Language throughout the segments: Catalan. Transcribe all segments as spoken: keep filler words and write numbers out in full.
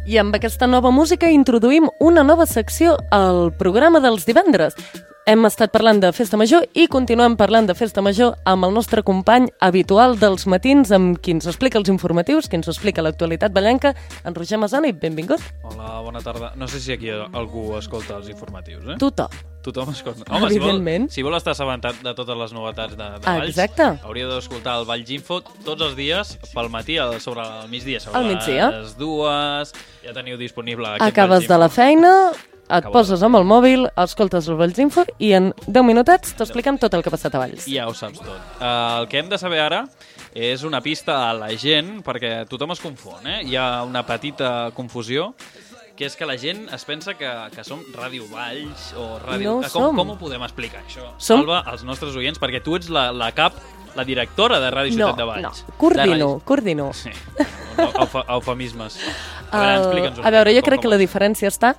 I amb aquesta nova música introduïm una nova secció al programa dels divendres. Hem estat parlant de Festa Major i continuem parlant de Festa Major amb el nostre company habitual dels matins, amb qui ens explica els informatius, qui ens explica l'actualitat ballenca, en Roger Masana, i benvingut. Hola, bona tarda. No sé si aquí algú escolta els informatius, eh? Tothom. Tothom escolta. Home, si vol, si vol estar assabentat de totes les novetats de, de Valls, exacte, hauria d'escoltar el Valls Info tots els dies pel matí, sobre el migdia, sobre al migdia. les dues, ja teniu disponible aquest Acabes de la feina, et Acabo poses amb el mòbil, escoltes el Valls Info i en deu minutets t'expliquem tot el que ha passat a Valls. Ja ho saps tot. Uh, el que hem de saber ara és una pista a la gent, perquè tothom es confon, eh? Hi ha una petita confusió, que és que la gent es pensa que, que som Ràdio Valls o Ràdio... No com, som. com ho podem explicar, això? Som... Salva als nostres oients, perquè tu ets la, la cap, la directora de Ràdio Ciutat no, de Valls. No, coordino, coordino. Sí, eufemismes. A veure, explica'ns un A veure, jo com, crec com que la diferència està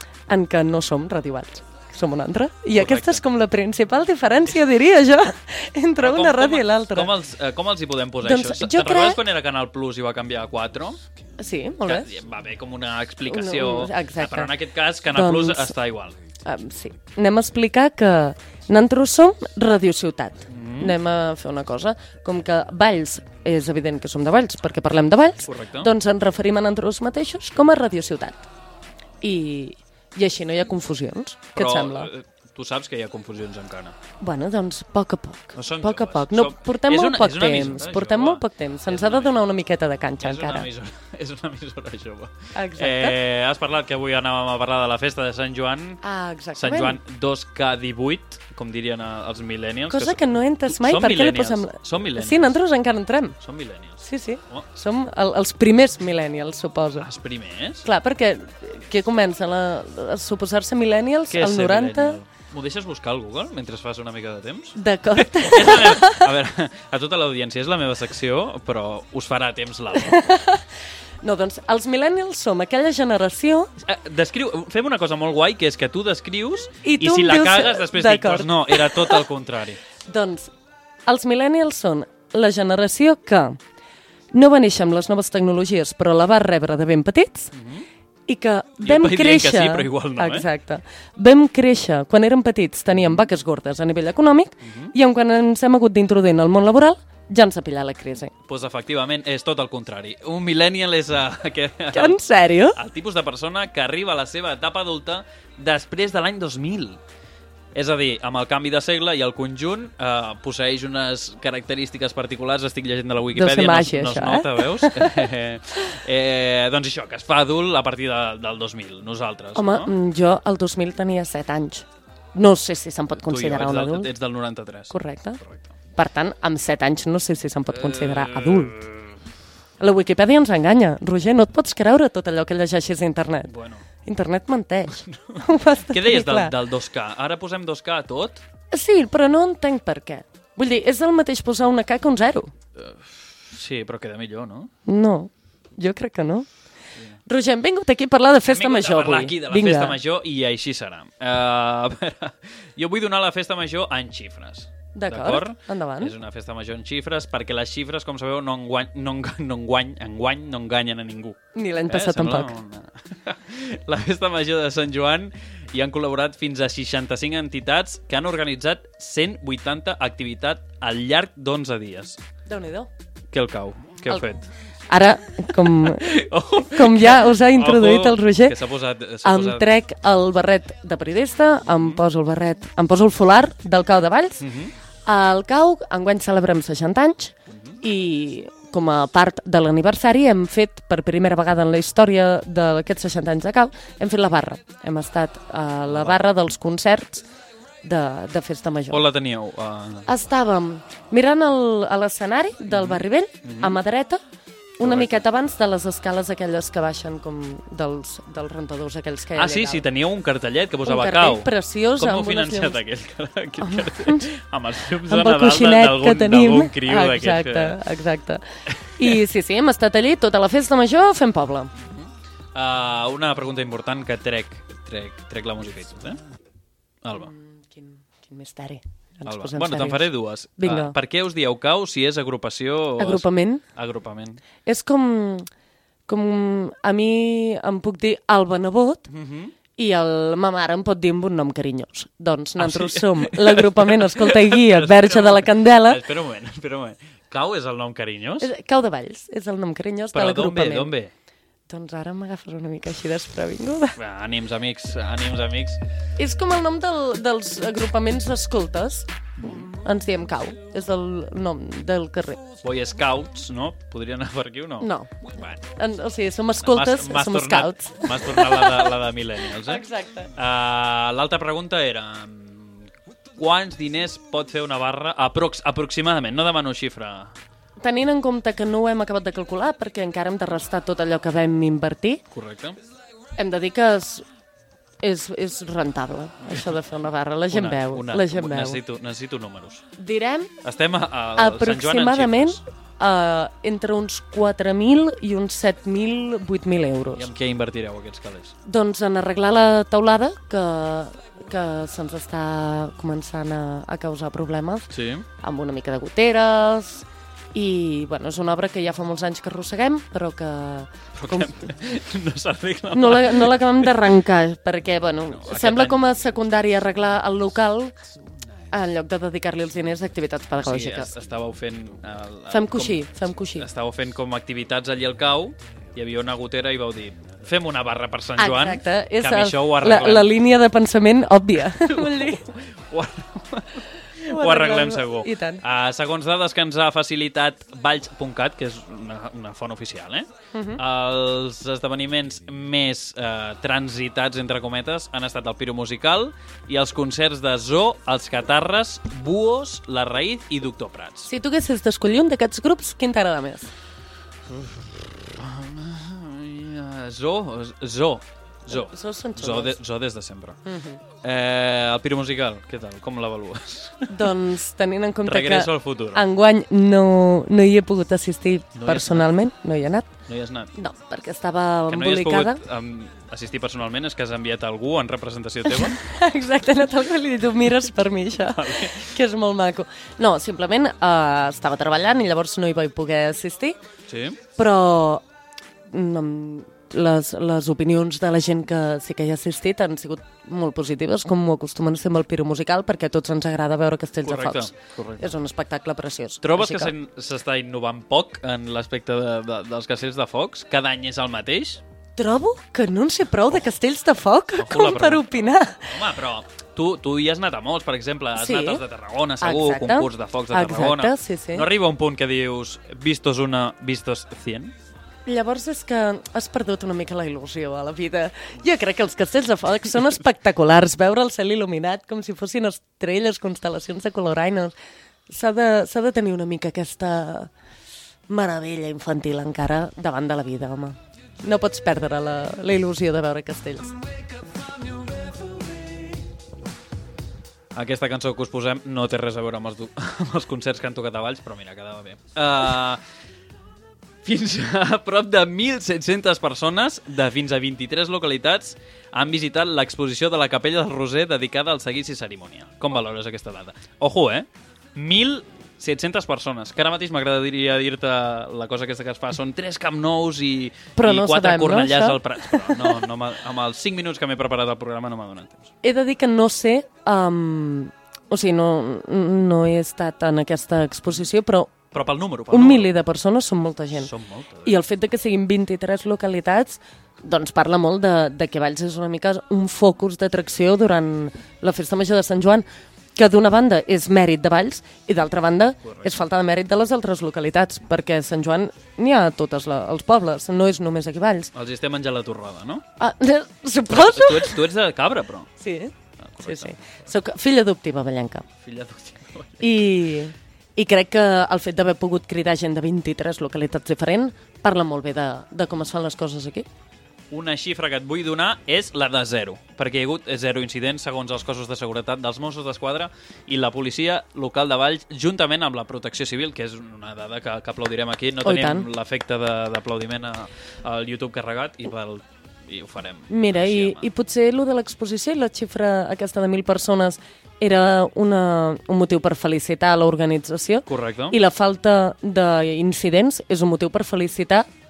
en que no som Ràdio Valls, som una altra. I correcte. Aquesta és com la principal diferència, diria jo, entre com, una ràdio com, i l'altra. Com, els, eh, com els hi podem posar doncs això? Te'n crec... recordes crec... quan era Canal Plus i va canviar a quatre? Sí, molt bé. Que va haver com una explicació, no, exacte. Però en aquest cas Canal doncs, Plus està igual. Um, sí. Anem a explicar que nosaltres som Ràdio Ciutat. Mm. Anem a fer una cosa. Com que Valls, és evident que som de Valls, perquè parlem de Valls, correcte, doncs ens referim a nosaltres mateixos com a Ràdio Ciutat. I, i així no hi ha confusions. Però, què et sembla? Tu saps que hi ha confusions encara. Bueno, doncs, a poc a poc. No són poc a joves. poc. No, Som... portem molt una, poc temps. Emissora, portem jove. molt poc temps. Se'ns ha de donar una miqueta de canxa, és encara. Una emissora, és una emissora jove. Exacte. Eh, has parlat que avui anàvem a parlar de la festa de Sant Joan. Ah, exactament. Sant Joan dos K divuit, com dirien els millennials. Cosa que, que no he entès mai. Per què li posem... Som millennials. Sí, nosaltres encara entrem. Som millennials. Sí, sí. Oh. Som el, els primers millennials, suposo. Els primers? Clar, perquè què comença? La, a suposar-se millennials què al noranta... M'ho deixes buscar al Google mentre fas una mica de temps? D'acord. A veure, a tota l'audiència és la meva secció, però us farà temps l'altre. No, doncs, els millennials som aquella generació... Eh, descriu, fem una cosa molt guai, que és que tu descrius i, i si la dius... cagues després dic, doncs no, era tot el contrari. Doncs, els millennials són la generació que no va néixer amb les noves tecnologies, però la va rebre de ben petits, mm-hmm. i que vam créixer... que sí, però igual no, exacte. Eh? Vam créixer, quan érem petits teníem vaques gordes a nivell econòmic, mm-hmm. i quan ens hem hagut d'introduir en el món laboral, ja ens ha pillat la crisi. Doncs pues, efectivament, és tot el contrari. Un millennial és... Uh, que, que, en sèrio? El tipus de persona que arriba a la seva etapa adulta després de l'any dos mil. És a dir, amb el canvi de segle i el conjunt eh, posseeix unes característiques particulars, estic llegint de la Wikipedia, màgia, no, no això, es nota, eh? veus? eh, eh, doncs això, que es fa adult a partir de, del dos mil, nosaltres. Home, no? jo el dos mil tenia set anys. No sé si se'n pot considerar tu, jo, un del, adult. Ets del noranta-tres. Correcte. Correcte. Per tant, amb set anys no sé si se'n pot considerar uh... adult. La Wikipedia ens enganya. Roger, no et pots creure tot allò que llegeixes a internet. Bueno. Internet menteix. Què deies del, del dos K? Ara posem dos K a tot? Sí, però no entenc per què. Vull dir, és el mateix posar una K que un zero. Uh, sí, però queda millor, no? No, jo crec que no. Sí. Roger, hem vingut aquí a parlar de festa major avui. Hem vingut a parlar aquí de la Vinga. festa major i així serà. Uh, a veure, jo vull donar la festa major en xifres. D'acord, endavant. És una festa major en xifres, perquè les xifres, com sabeu, no enguany, no enguany, no enguany, enguany no enganyen a ningú. Ni l'any passat eh? tampoc. Una... La festa major de Sant Joan hi han col·laborat fins a seixanta-cinc entitats que han organitzat cent vuitanta activitats al llarg d'onze dies. Déu-n'hi-do. Què el cau? Què heu el... fet? Ara, com, oh, com ja us ha introduït oh, el Roger, posat, em posat... trec el barret de periodista, em poso el barret, em poso el folar del Cau de Valls. Uh-huh. Al Cau, enguany celebrem seixanta anys, uh-huh. i com a part de l'aniversari hem fet, per primera vegada en la història d'aquests seixanta anys de Cau, hem fet la barra. Hem estat a la barra dels concerts de, de Festa Major. On la teníeu? Uh... Estàvem mirant el, a l'escenari del Barri Vell, uh-huh. a mà dreta, una Correcte. miqueta abans de les escales aquelles que baixen com dels, dels rentadors aquells que hi ha Ah, sí, sí, teníeu un cartellet que posava Cau. Un cartell Cau. preciós. Com heu amb financiat unes... aquell, aquell cartell? Amb els llums de amb el Nadal coixinet que tenim. d'algun criu ah, d'aquest. exacte, exacte. I sí, sí, hem estat allí tota la festa major fent poble. Uh, una pregunta important que trec, trec, trec la música i tot, eh? Alba. Mm, quin, quin misteri. Alba. Bueno, te'n faré dues. Vinga. Uh, per què us dieu Cau si és agrupació... Agrupament. Agrupament. És com... com a mi em puc dir Alba Nebot, Mhm. i el, ma mare em pot dir amb un nom carinyós. Doncs nosaltres sí? som l'agrupament Escolta i Guia Verge de la Candela. Espera un moment, espera un moment. Cau és el nom carinyós? És- Cau de Valls és el nom carinyós de Però d'on ve, l'agrupament. d'on ve? Doncs ara m'agafes una mica així desprevinguda. Va, ànims, amics, ànims, amics. És com el nom del, dels agrupaments d'escoltes. Ens diem Cau, és el nom del carrer. Boy Scouts, no? Podria anar per aquí o no? No, Bueno. en, o sigui, som escoltes, M'has- m'has som tornat- scouts. M'has tornat la de, la de Millennials, eh? Exacte. Uh, L'altra pregunta era... mm, Quants diners pot fer una barra? Aprox aproximadament, no demano xifra. Tenint en compte que no ho hem acabat de calcular, perquè encara hem de restar tot allò que vam invertir, Correcte. hem de dir que és, és, és rentable, això de fer una barra. La gent Una- veu, una- la gent veu. Necessito, necessito números. Direm Estem a, a Sant Joan en aproximadament xifres. uh, entre uns quatre mil i uns set mil, vuit mil euros. I amb què invertireu aquests calés? Doncs en arreglar la taulada, que, que se'ns està començant a, a causar problemes, Sí. amb una mica de goteres, i bueno, és una obra que ja fa molts anys que arrosseguem, però que Però com, que no s'arregla. no la- no l'acabem d'arrencar, perquè bueno, No, aquest sembla any- com a secundari arreglar el local en lloc de dedicar-li els diners a activitats Sí, pedagògiques. es- estàveu fent... El, el, Fem coixí, fem coixí. Estàveu fent com activitats allí al cau, hi havia una gotera i vau dir fem una barra per Sant Joan, Exacte, que és amb el- això ho la, arreglem. la línia de pensament òbvia. Vull dir, Ho, ho arreglem segur. I tant. Uh, segons dades que ens ha facilitat valls punt cat, que és una, una font oficial, eh? Uh Mhm. -huh. Els esdeveniments més uh, transitats, entre cometes, han estat el Piro Musical i els concerts de Zoo, els Catarres, Buos, La Raïz i Doctor Prats. Si tu haguessis d'escollir un d'aquests grups, quin t'agrada més? Uh, Zoo, Zoo, Zoo. Zoo són Zoo, de, xulos. Zoo des de sempre. Uh -huh. Eh, el Piro Musical, què tal? Com l'avalues? Doncs tenint en compte Regreso que al futuro. enguany no, no hi he pogut assistir No hi has personalment, no hi he anat. No hi has anat? No, perquè estava Que no hi has embolicada. pogut um, assistir personalment és que has enviat algú en representació teva? Exacte, no tal que li he dit, ho mires per mi, això, que és molt maco. No, simplement uh, estava treballant i llavors no hi vaig poder assistir, Sí? però no, les, les opinions de la gent que sí que hi ha assistit han sigut molt positives, com ho acostumen a ser amb el Piro Musical, perquè a tots ens agrada veure castells Correcte, de focs. correcte. És un espectacle preciós. Trobes Així que s'en- s'està innovant poc en l'aspecte de, de, dels castells de focs? Cada any és el mateix? Trobo que no en sé prou de castells de foc Ojo com la per pregunta. opinar. Home, però tu, tu hi has anat a molts, per exemple, has Sí. anat als de Tarragona, segur, Exacte. concurs de focs de Tarragona. Exacte, sí, sí. No arriba un punt que dius vistos una, vistos cien? Llavors és que has perdut una mica la il·lusió a la vida. Jo crec que els castells de foc són espectaculars. Veure el cel il·luminat com si fossin estrelles, constel·lacions de coloraines. S'ha de, s'ha de tenir una mica aquesta meravella infantil encara davant de la vida, home. No pots perdre la, la il·lusió de veure castells. Aquesta cançó que us posem no té res a veure amb els, du- amb els concerts que han tocat a Valls, però mira, quedava bé. Uh, fins a prop de mil set-centes persones de fins a vint-i-tres localitats han visitat l'exposició de la Capella del Roser dedicada al seguici i cerimònia. Com valores aquesta data? Ojo, eh? mil set-centes persones, que ara mateix m'agradaria dir-te la cosa aquesta que es fa, són tres Camp Nous i, Però i no quatre sabem, no, Cornellàs això? al Prats. Però no, no, m'ha- amb els cinc minuts que m'he preparat al programa no m'ha donat temps. He de dir que no sé... Um, o sigui, no, no he estat en aquesta exposició, però Però pel número, pel un número. miler de persones són molta gent. Són moltes. I el fet de que siguin vint-i-tres localitats doncs parla molt de, de que Valls és una mica un focus d'atracció durant la festa major de Sant Joan, que d'una banda és mèrit de Valls i d'altra banda Correcte. és falta de mèrit de les altres localitats, perquè a Sant Joan n'hi ha a tots els pobles, no és només aquí a Valls. Els estem menjant la torrada, no? Ah, suposo? Tu ets, tu ets de Cabra, però. Sí, Ah, sí, correcte. sí. Soc filla adoptiva ballenca. Filla d'Occident. I, I crec que el fet d'haver pogut cridar gent de vint-i-tres localitats diferents parla molt bé de, de com es fan les coses aquí. Una xifra que et vull donar és la de zero, perquè hi ha hagut zero incidents segons els cossos de seguretat dels Mossos d'Esquadra i la policia local de Valls, juntament amb la protecció civil, que és una dada que, que aplaudirem aquí. No Oh, i tenim tant. l'efecte de- d'aplaudiment a- al YouTube carregat i, pel, i ho farem. Mira, així, i, home. i potser allò de l'exposició i la xifra aquesta de mil persones era una, un motiu per felicitar l'organització Correcte. i la falta d'incidents és un motiu per felicitar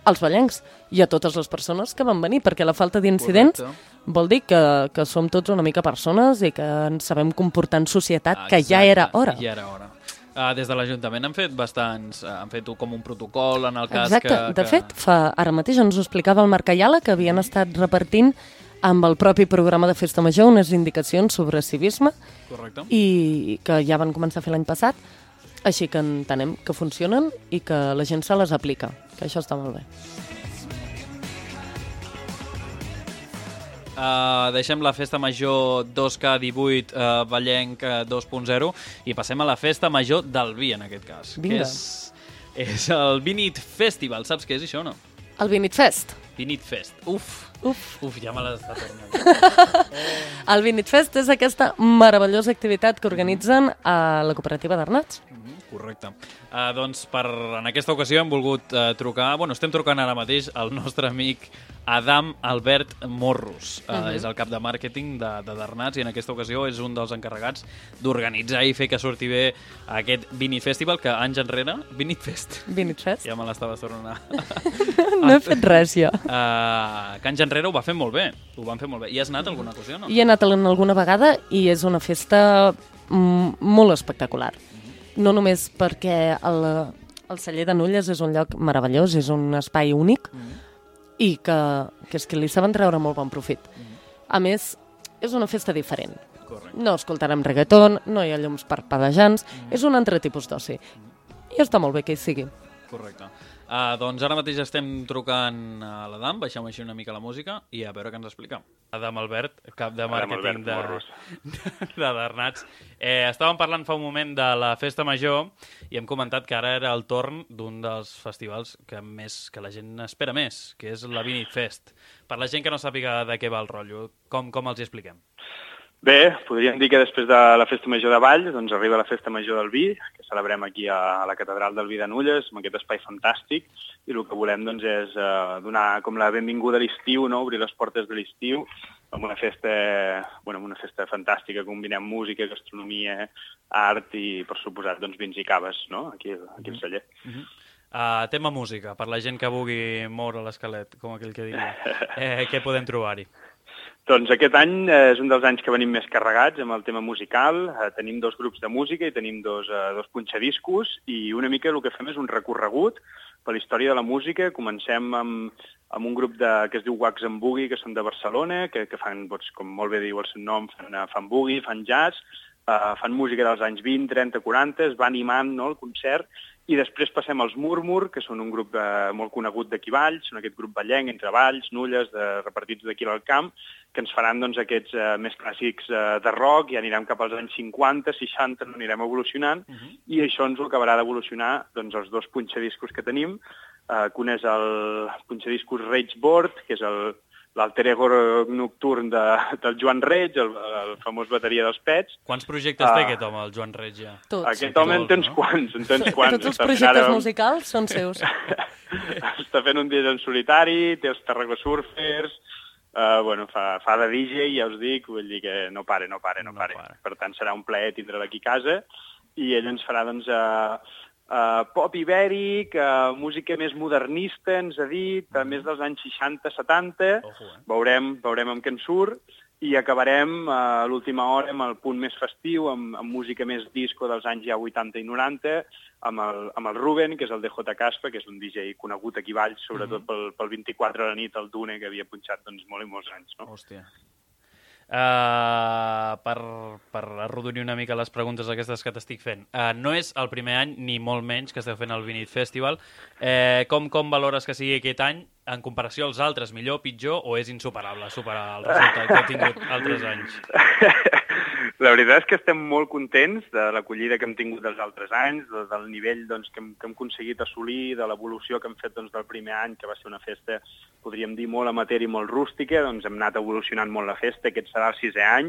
als ballencs i a totes les persones que van venir, perquè la falta d'incidents vol dir que, que som tots una mica persones i que ens sabem comportar en societat, que Exacte, ja era hora. Ja era hora. Uh, des de l'Ajuntament han fet bastants, uh, han fet com un protocol en el cas Exacte. que... De que... fet, fa, ara mateix ens ho explicava el Marc Ayala, que havien estat repartint amb el propi programa de Festa Major unes indicacions sobre civisme. Correcte. I que ja van començar a fer l'any passat, així que entenem que funcionen i que la gent se les aplica, que això està molt bé. Uh, deixem la Festa Major dos K divuit uh, Vallenc uh, dos punt zero i passem a la Festa Major del Vi, en aquest cas. Vinga. Que és, és el Vinit Festival. Saps què és això, no? El Vinit Fest. Vinit Fest. Uf, Uf. Uf, ja me l'has de tornar. El Vinit Fest és aquesta meravellosa activitat que organitzen a la cooperativa d'Arnats. Mm, correcte. Uh, doncs per, en aquesta ocasió hem volgut uh, trucar, bueno, estem trucant ara mateix al nostre amic Adam Albert Morros. Uh, uh-huh. És el cap de màrqueting de, de Darnats i en aquesta ocasió és un dels encarregats d'organitzar i fer que surti bé aquest Vinit Festival, que anys enrere... Vinit Fest. Vinit Fest. Ja me l'estava tornant. No he fet res, jo. Uh, que anys enrere ho va fer molt bé. Ho van fer molt bé. I has anat alguna ocasió, no? Hi he anat alguna vegada i és una festa mm, molt espectacular. No només perquè el, el celler de Nulles és un lloc meravellós, és un espai únic, mm. i que, que és que li saben treure molt bon profit. Mm. A més, és una festa diferent. Correcte. No escoltarem reggaeton, no hi ha llums parpadejants, mm. és un altre tipus d'oci. I està molt bé que hi sigui. Correcte. Uh, doncs ara mateix estem trucant a l'Adam, baixem així una mica la música i a veure què ens explica. Adam Albert, cap de màrqueting de, de, de Darnats. Eh, estàvem parlant fa un moment de la Festa Major i hem comentat que ara era el torn d'un dels festivals que més que la gent espera més, que és la Vinit Fest. Per la gent que no sàpiga de què va el rotllo, com, com els hi expliquem? Bé, podríem dir que després de la Festa Major de Valls doncs arriba la Festa Major del Vi, que celebrem aquí a la Catedral del Vi de Nulles, amb aquest espai fantàstic, i el que volem doncs, és uh, donar com la benvinguda a l'estiu, no? Obrir les portes de l'estiu, amb una festa, bueno, amb una festa fantàstica, combinem música, gastronomia, art i, per suposat, doncs, vins i caves, no? Aquí, aquí al celler. Uh-huh. Uh, tema música, per la gent que vulgui moure l'esquelet, com aquell que diria. Eh, què podem trobar-hi? Doncs aquest any eh, és un dels anys que venim més carregats amb el tema musical. Eh, tenim dos grups de música i tenim dos, eh, dos punxadiscos i una mica el que fem és un recorregut per la història de la música. Comencem amb, amb un grup de, que es diu Wax and Boogie, que són de Barcelona, que, que fan, doncs, com molt bé diu el seu nom, fan, fan boogie, fan jazz, eh, fan música dels anys vint, trenta, quaranta, es va animant, no, el concert. I després passem als Murmur, que són un grup de, molt conegut d'aquí Valls, són aquest grup ballenc entre Valls, Nulles, de, repartits d'aquí al camp, que ens faran doncs, aquests uh, més clàssics uh, de rock, i anirem cap als anys cinquanta, seixanta, anirem evolucionant, uh-huh. i això ens ho acabarà d'evolucionar doncs, els dos punxadiscos que tenim, uh, que un és el punxadiscos Rageboard, que és el l'alter ego nocturn de, del Joan Reig, el, el famós bateria dels Pets. Quants projectes uh, té aquest home, el Joan Reig, ja? Tots. Aquest home en té uns quants, en té uns quants. Tots els projectes ara... musicals són seus. Està fent un dia en solitari, té els Tarragona Surfers, uh, bueno, fa, fa de D J, ja us dic, vull dir que no pare, no pare, no, no pare. pare. Per tant, serà un plaer tindre-lo aquí a casa, i ell ens farà, doncs, uh, Uh, pop ibèric, uh, música més modernista, ens ha dit, uh, més dels anys seixanta setanta, Ojo, eh? veurem, veurem amb què en surt, i acabarem uh, a l'última hora amb el punt més festiu, amb, amb música més disco dels anys ja vuitanta i noranta, amb el, amb el Ruben, que és el D J Caspa, que és un D J conegut aquí a Valls, sobretot mm-hmm. pel, pel vint-i-quatre de la nit, el Dune, que havia punxat doncs, molt i molts anys. No? Hòstia. Uh, per, per arrodonir una mica les preguntes aquestes que t'estic fent, uh, no és el primer any ni molt menys que esteu fent el Vinit Festival. uh, com, com valores que sigui aquest any en comparació als altres? Millor, pitjor, o és insuperable superar el resultat que heu tingut altres anys? La veritat és que estem molt contents de l'acollida que hem tingut dels altres anys, de, del nivell doncs, que, hem, que hem aconseguit assolir, de l'evolució que hem fet doncs, del primer any, que va ser una festa, podríem dir, molt amateur i molt rústica. Doncs hem anat evolucionant molt la festa, aquest serà el sisè any,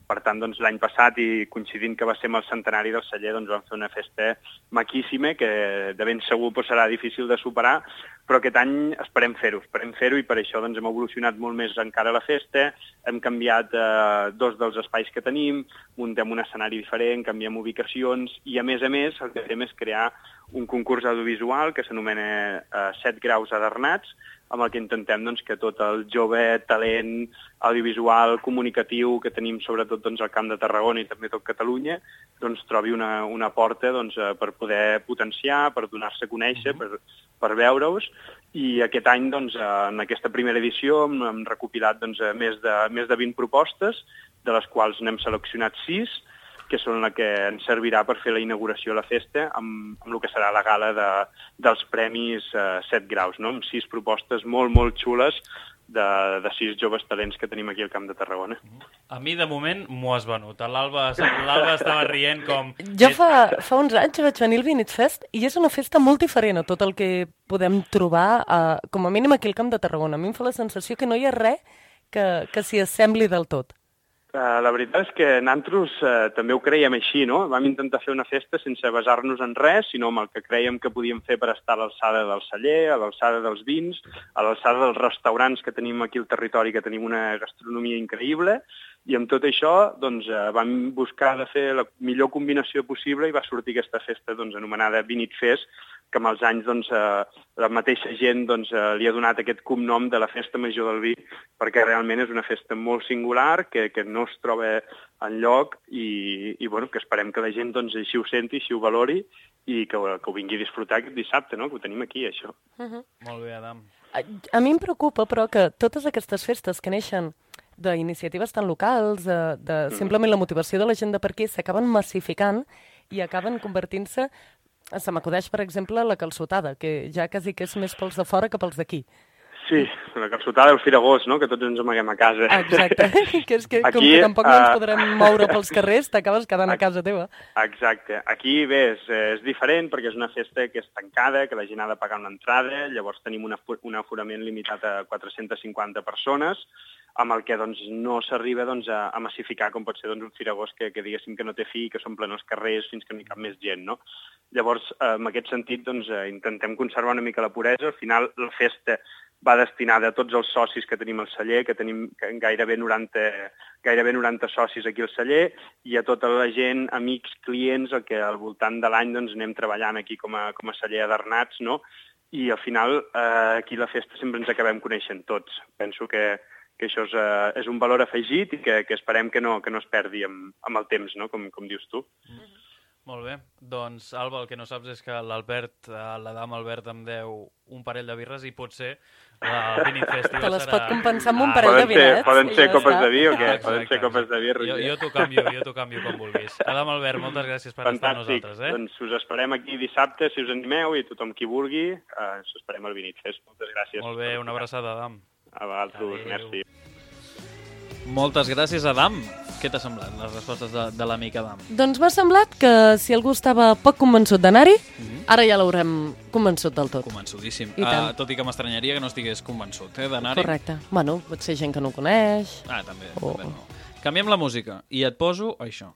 Per tant, doncs, l'any passat, i coincidint que va ser amb el centenari del celler, doncs vam fer una festa maquíssima que de ben segur pues, serà difícil de superar, però aquest any esperem fer-ho, esperem fer-ho i per això doncs, hem evolucionat molt més encara la festa, hem canviat eh, dos dels espais que tenim, muntem un escenari diferent, canviem ubicacions i, a més a més, el que fem és crear un concurs audiovisual que s'anomena eh, set graus adornats, amb el que intentem doncs, que tot el jove talent audiovisual, comunicatiu que tenim sobretot doncs, al Camp de Tarragona i també tot Catalunya, doncs, trobi una, una porta doncs, per poder potenciar, per donar-se a conèixer, per, per veure-us. I aquest any, doncs, en aquesta primera edició, hem, hem recopilat doncs, més, de, més de vint propostes, de les quals n'hem seleccionat sis, que són la que ens servirà per fer la inauguració de la festa amb, amb el que serà la gala de, dels premis eh, set graus, no? Amb sis propostes molt, molt xules de, de sis joves talents que tenim aquí al Camp de Tarragona. A mi, de moment, m'ho has venut. L'Alba estava rient com... Jo fa, fa uns anys vaig venir al Vinit Fest i és una festa molt diferent a tot el que podem trobar, a, com a mínim aquí al Camp de Tarragona. A mi em fa la sensació que no hi ha res que, que s'hi assembli del tot. Uh, la veritat és que nosaltres uh, també ho creiem així, no? Vam intentar fer una festa sense basar-nos en res, sinó amb el que creiem que podíem fer per estar a l'alçada del celler, a l'alçada dels vins, a l'alçada dels restaurants que tenim aquí al territori, que tenim una gastronomia increïble, i amb tot això doncs, uh, vam buscar de fer la millor combinació possible i va sortir aquesta festa doncs, anomenada Vinit Fest, que amb els anys doncs, eh, la mateixa gent doncs, eh, li ha donat aquest cognom de la Festa Major del Vi, perquè realment és una festa molt singular, que, que no es troba enlloc i, i bueno, que esperem que la gent doncs, així ho senti, així ho valori i que, que ho vingui a disfrutar aquest dissabte, no? Que ho tenim aquí, això. Uh-huh. Molt bé, Adam. A, a mi em preocupa, però, que totes aquestes festes que neixen d'iniciatives tan locals, de, de simplement la motivació de la gent de per aquí, s'acaben massificant i acaben convertint-se. Se m'acudeix, per exemple, la calçotada, que ja quasi que és més pels de fora que pels d'aquí. Sí, la calçotada del Firagós, no? Que tots ens amaguem a casa. Exacte, que és que aquí, com que tampoc uh... no ens podrem moure pels carrers, t'acabes quedant a casa teva. Exacte. Aquí, bé, és, és diferent perquè és una festa que és tancada, que la gent ha de pagar una entrada, llavors tenim una, un aforament limitat a quatre-centes cinquanta persones, amb el que doncs, no s'arriba doncs, a, a massificar com pot ser doncs, un Firagós que, que diguéssim que no té fi, que s'omplen els carrers fins que no hi cap més gent, no? Llavors, eh, en aquest sentit, doncs, eh, intentem conservar una mica la puresa. Al final, la festa va destinada a tots els socis que tenim al celler, que tenim gairebé noranta, gairebé noranta socis aquí al celler, i a tota la gent, amics, clients, el que al voltant de l'any doncs, anem treballant aquí com a, com a celler adornats, no? I al final, eh, aquí la festa sempre ens acabem coneixent tots. Penso que, que això és, eh, és un valor afegit i que, que esperem que no, que no es perdi amb, amb el temps, no? com, com dius tu. Mm-hmm. Molt bé. Doncs, Alba, el que no saps és que l'Albert, l'Adam Albert em deu un parell de birres i potser el Vinit Festival serà... Te les serà... pot compensar amb un Ah, parell de vinets. Poden ser ja copes està. de vi o què? Ah, Poden ser copes de vi, Roger. Jo, jo t'ho canvio, jo t'ho canvio com vulguis. Adam Albert, moltes gràcies per Fantàstic. estar amb nosaltres. Eh? Doncs us esperem aquí dissabte, si us animeu, i tothom qui vulgui, eh, us esperem al Vinit Fest. Moltes gràcies. Molt bé, una abraçada, Adam. A vosaltres, merci. Moltes gràcies, Adam. Què t'ha semblat, les respostes de, de l'amic Adam? Doncs m'ha semblat que si algú estava poc convençut d'anar-hi, Mhm. ara ja l'haurem convençut del tot. Convençudíssim. I tant. Uh, tot i que m'estranyaria que no estigués convençut eh, d'anar-hi. Correcte. Bueno, pot ser gent que no coneix. Ah, també. Oh. també no. Canviem la música i et poso això.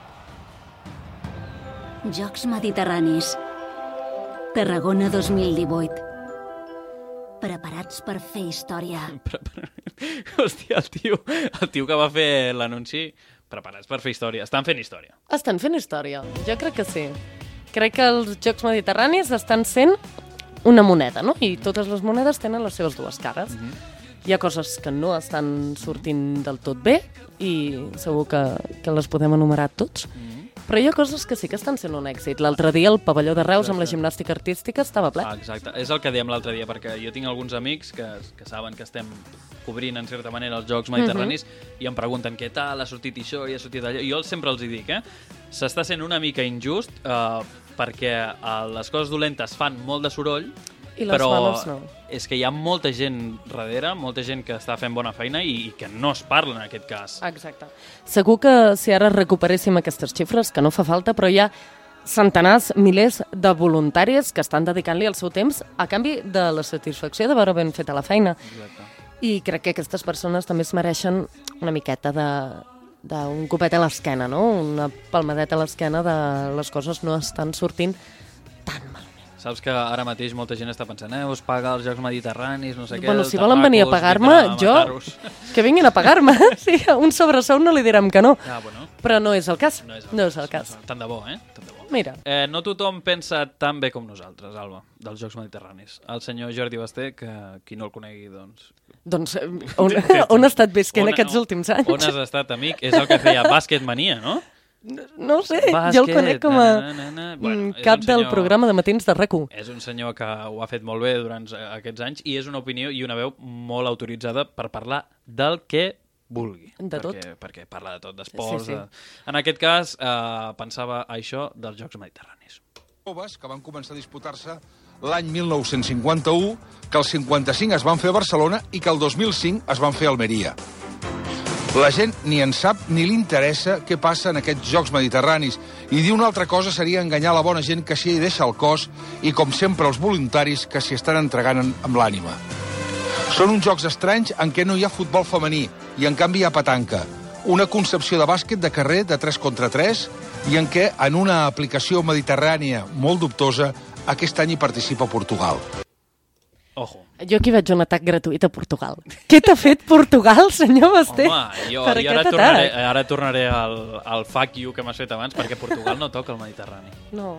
Jocs Mediterranis. Tarragona dos mil divuit. Preparats per fer història. Hòstia, el tio, el tio que va fer l'anunci, preparats per fer història. Estan fent història. Estan fent història. Jo crec que sí. Crec que els Jocs Mediterranis estan sent una moneda, no? I totes les monedes tenen les seves dues cares. Mm-hmm. Hi ha coses que no estan sortint del tot bé i segur que, que les podem enumerar tots. Mm-hmm. Però hi ha coses que sí que estan sent un èxit. L'altre dia el pavelló de Reus amb la gimnàstica artística estava ple. Ah, exacte. És el que dèiem l'altre dia, perquè jo tinc alguns amics que, que saben que estem cobrint, en certa manera, els Jocs Mediterranis, uh-huh. i em pregunten què tal, ha sortit això i ha sortit allò. I jo sempre els hi dic, eh? S'està sent una mica injust eh, perquè eh, les coses dolentes fan molt de soroll, I les però males no. és que hi ha molta gent darrere, molta gent que està fent bona feina i, i que no es parla en aquest cas. Exacte. Segur que si ara recuperéssim aquestes xifres, que no fa falta, però hi ha centenars, milers de voluntaris que estan dedicant-li el seu temps a canvi de la satisfacció de veure ben feta la feina. Exacte. I crec que aquestes persones també es mereixen una miqueta de, d'un copet a l'esquena, no? Una palmadeta a l'esquena de les coses no estan sortint tan malament. Saps que ara mateix molta gent està pensant, eh, us paga els Jocs Mediterranis, no sé què... Bueno, si volen venir a pagar-me, jo, que vinguin a pagar-me. Sí, un sobresou no li direm que no. Ah, bueno. Però no és el cas. No és el, no cas. És el cas. Tant de bo, eh? Tant de bo. Mira. Eh, no tothom pensa tan bé com nosaltres, Alba, dels Jocs Mediterranis. El senyor Jordi Basté, que qui no el conegui, doncs... Doncs on, on ha estat visquent on, aquests últims anys? On has estat, amic? És el que feia Bàsquet Mania, no? No, no ho sé, Bàsquet, jo el conec com a na, na, na. Bueno, cap senyor, del programa de matins de R A C u. És un senyor que ho ha fet molt bé durant aquests anys i és una opinió i una veu molt autoritzada per parlar del que vulgui. De tot. Perquè, perquè parla de tot, d'esports. Sí, sí. De... En aquest cas, eh, pensava això dels Jocs Mediterranis. Joves que van començar a disputar-se l'any mil nou-cents cinquanta-u, que el cinquanta-cinc es van fer a Barcelona i que el dos mil cinc es van fer a Almeria. La gent ni en sap ni li interessa què passa en aquests Jocs Mediterranis i dir una altra cosa seria enganyar la bona gent que s'hi deixa el cos i, com sempre, els voluntaris que s'hi estan entregant amb l'ànima. Són uns jocs estranys en què no hi ha futbol femení i, en canvi, hi ha petanca, una concepció de bàsquet de carrer de tres contra tres i en què, en una aplicació mediterrània molt dubtosa, aquest any hi participa Portugal. Ojo. Jo aquí veig un atac gratuït a Portugal. Què t'ha fet Portugal, senyor Basté? Home, jo, jo ara, tornaré, ara tornaré al, al fuck you que m'has fet abans, perquè Portugal no toca el Mediterrani. No.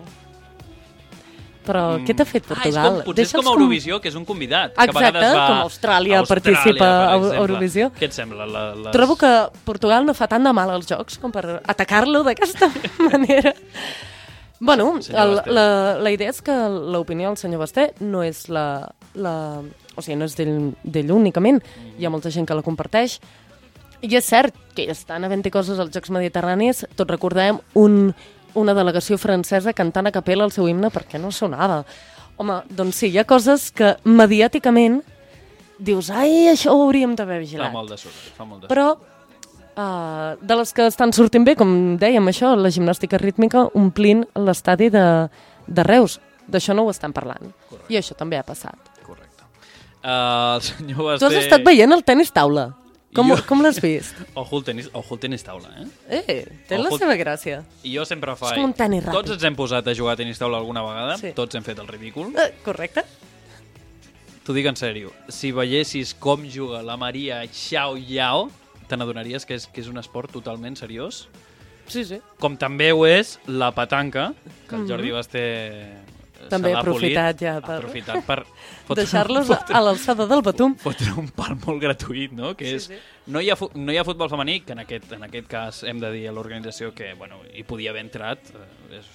Però mm. què t'ha fet Portugal? Ah, és com, potser és com Eurovisió, que és un convidat. Exacte, que a vegades va... com Austràlia, Austràlia participa a Eurovisió. Què et sembla? La, les... Trobo que Portugal no fa tant de mal als jocs com per atacar-lo d'aquesta manera. Bueno, el, la, la idea és que l'opinió del senyor Basté no és la... la o sigui, no és d'ell únicament. Mm. Hi ha molta gent que la comparteix. I és cert que estan havent-hi coses als Jocs Mediterranis. Tots recordem un, una delegació francesa cantant a capella el seu himne perquè no sonava. Home, doncs sí, hi ha coses que mediàticament dius, ai, això ho hauríem d'haver vigilat. Fa molt de sort, fa molt de sort. Però Uh, de les que estan sortint bé, com dèiem això, la gimnàstica rítmica omplint l'estadi de, de Reus. D'això no ho estan parlant. Correcte. I això també ha passat. Correcte. Uh, el senyor Basté... Tu has estat veient el tenis taula. Com, jo... com l'has vist? Ojo el tenis, ojo el tenis taula, eh? Eh, té ojo... la seva gràcia. I jo sempre faig... És com un tenis ràpid. Tots ens hem posat a jugar a tenis taula alguna vegada, sí. Tots hem fet el ridícul. Uh, correcte. T'ho dic en sèrio, si veiessis com juga la Maria Xiao Yao, te n'adonaries que, és, que és un esport totalment seriós. Sí, sí. Com també ho és la petanca, que el Jordi Basté també ha aprofitat ja per, aprofitat per deixar-los a l'alçada del batum. Fotre un pal molt gratuït, no? Que és, sí, sí. No, hi ha, no hi ha futbol femení, que en aquest, en aquest cas hem de dir a l'organització que bueno, hi podia haver entrat. És,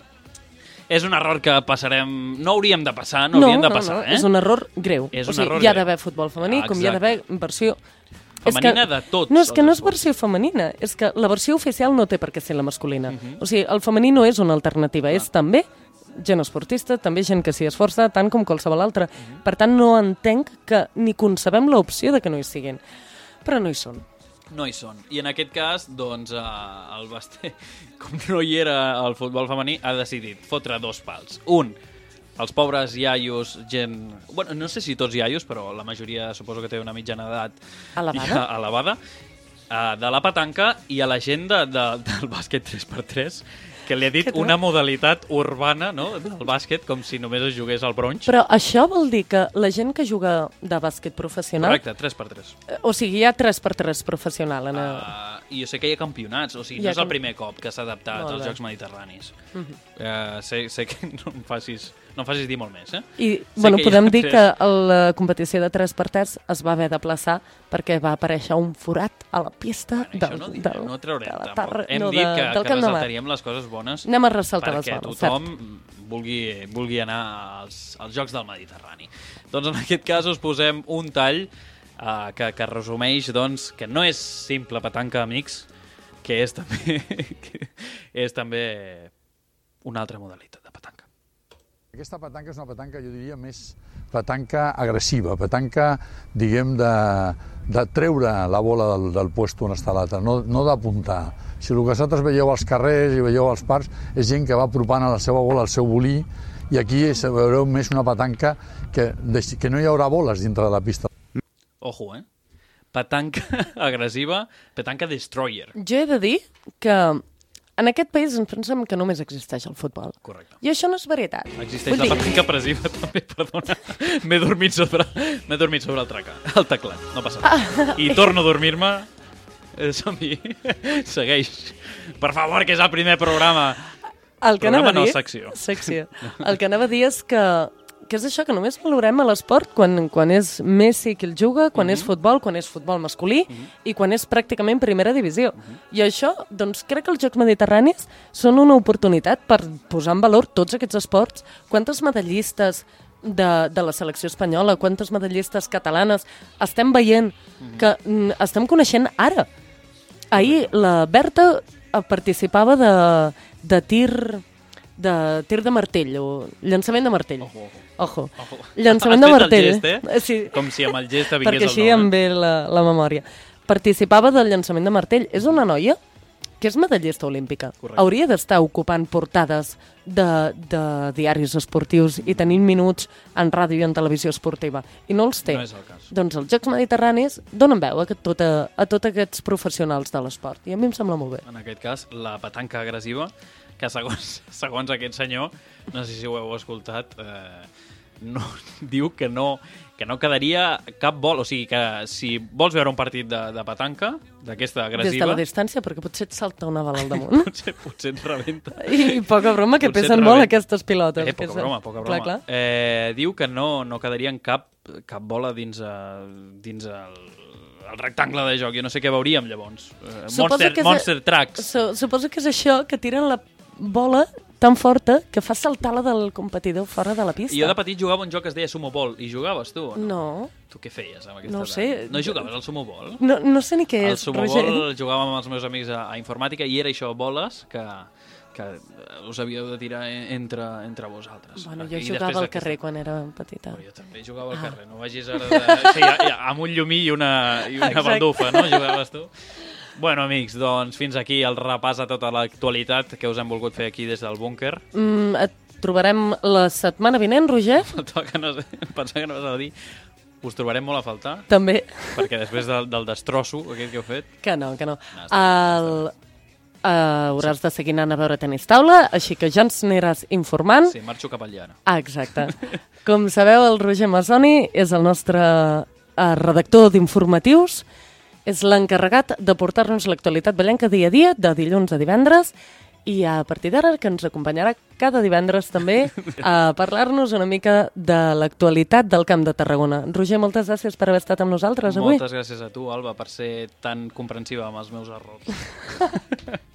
és un error que passarem... No hauríem de passar, no, no hauríem de passar. No, no, eh? és un error greu. És o un sigui, error hi ha greu. d'haver futbol femení, ah, com hi ha d'haver versió... femenina és que, de tots. No, és que no és versió femenina, és que la versió oficial no té per què ser la masculina. Uh -huh. O sigui, el femení no és una alternativa, ah. és també gent esportista, també gent que s'hi esforça tant com qualsevol altra. Uh -huh. Per tant, no entenc que ni concebem l'opció de que no hi siguin. Però no hi són. No hi són. I en aquest cas, doncs, eh, el Basté, com no hi era el futbol femení, ha decidit fotre dos pals. Un, els pobres iaios, gent... Bueno, no sé si tots iaios, però la majoria suposo que té una mitjana d'edat elevada, ja, elevada uh, de la petanca i a la gent de, de, del bàsquet tres per tres, que li ha dit una modalitat urbana, no?, del bàsquet, com si només es jugués al bronx. Però això vol dir que la gent que juga de bàsquet professional... Correcte, tres per tres. O sigui, hi ha tres per tres professional. En el... uh, I jo sé que hi ha campionats, o sigui, no és el primer cop que s'ha adaptat molt als bé. Jocs Mediterranis. Uh -huh. uh, sé, sé que no em facis... No em facis dir molt més, eh? I, sé bueno, podem dir tres... que la competició de tres per tres es va haver de plaçar perquè va aparèixer un forat a la pista bueno, del, no, direm, del, no traurem de la tampoc. tarra, Hem no, dit de, que, del que Camp de Mar. ressaltaríem les coses bones Anem a ressaltar les perquè bones, tothom cert. vulgui, vulgui anar als, als Jocs del Mediterrani. Doncs en aquest cas us posem un tall uh, que, que resumeix doncs, que no és simple petanca, amics, que és també, que és també una altra modalitat de petanca. Aquesta petanca és una petanca, jo diria, més petanca agressiva, petanca, diguem, de, de treure la bola del, del puesto on està l'altre, no, no d'apuntar. Si el que vosaltres veieu als carrers i veieu als parcs és gent que va apropant a la seva bola al seu bolí, i aquí veureu més una petanca que, que no hi haurà boles dintre de la pista. Ojo, eh? petanca agressiva, petanca destroyer. Jo he de dir que en aquest país ens pensem que només existeix el futbol. Correcte. I això no és veritat. Existeix Vull la dir- petanca agressiva també, perdona. M'he dormit sobre, m'he dormit sobre el, traca, el teclat, no passa res. I torno a dormir-me. Eh, Som-hi. Segueix. Per favor, que és el primer programa. El que Programa anava a no, dir... secció. Secció. El que anava a dir és que, que és això, que només valorem a l'esport quan, quan és Messi qui el juga, quan Mhm. és futbol, quan és futbol masculí i quan és pràcticament primera divisió. Mhm. I això, doncs, crec que els Jocs Mediterranis són una oportunitat per posar en valor tots aquests esports. Quantes medallistes de, de la selecció espanyola, quantes medallistes catalanes estem veient Mhm. que mm, estem coneixent ara. Ahir la Berta eh, participava de, de tir de tir de martell o llançament de martell. Ojo, ojo. Ojo. Ojo. Llançament Has de fet el martell. gest, eh? Sí, Com si amb el gest vingués perquè així el em nom. ve la, la memòria. Participava del llançament de martell. És una noia que és medallista olímpica. Correcte. Hauria d'estar ocupant portades de, de diaris esportius i tenint minuts en ràdio i en televisió esportiva. I no els té. No és el cas. Doncs els Jocs Mediterranis donen veu a, tota, a tots aquests professionals de l'esport. I a mi em sembla molt bé. En aquest cas, la petanca agressiva, que segons, segons aquest senyor, no sé si ho heu escoltat, eh, no, diu que no, que no quedaria cap vol. O sigui, que si vols veure un partit de, de petanca, d'aquesta Des de agressiva, la distància, perquè potser et salta una bala al damunt. potser, potser et rebenta. I poca broma, que Potser pesen et molt rebenta. aquestes pilotes. Eh, que poca és- broma, poca Clar, broma. clar. Eh, diu que no, no quedarien cap, cap bola dins, a, dins el, el rectangle de joc. Jo no sé què veuríem, llavors. Eh, Suposo Monster, que és- Monster Trucks. Su suposo que és això, que tiren la bola tan forta que fa saltar la del competidor fora de la pista. I jo de petit jugava un joc que es deia Sumo Ball. I jugaves tu o no? No, Tu què feies amb aquesta No ho edat? sé. No jugaves al Sumo Ball? no, no sé ni què Al és, Sumo Roger. Ball jugàvem amb els meus amics a, a informàtica i era això, boles que, que us havíeu de tirar en- entre, entre vosaltres. Bueno, I jo després jugava al aquesta- carrer quan era petita. Però jo també jugava al Ah. carrer, no vagis ara de... Sí, ja, ja, amb un llumí i una, i una Exacte. baldufa, no? Jugaves tu. Bueno, amics, doncs fins aquí el repàs a tota l'actualitat que us hem volgut fer aquí des del búnquer. Mm, et trobarem la setmana vinent, Roger? Faltava que no, pensava que no vas a dir. Us trobarem molt a faltar, També. perquè després del, del destrosso aquest que heu fet... Que no, que no. No, està El... Uh, hauràs de seguir anant a veure tenis taula, així que ja ens aniràs informant. Sí, marxo cap al llana. Ah, exacte. Com sabeu, el Roger Massoni és el nostre uh, redactor d'informatius, és l'encarregat de portar-nos l'actualitat ballenca dia a dia, de dilluns a divendres, i a partir d'ara que ens acompanyarà cada divendres també a parlar-nos una mica de l'actualitat del Camp de Tarragona. Roger, moltes gràcies per haver estat amb nosaltres avui. Moltes gràcies a tu, Alba, per ser tan comprensiva amb els meus errors.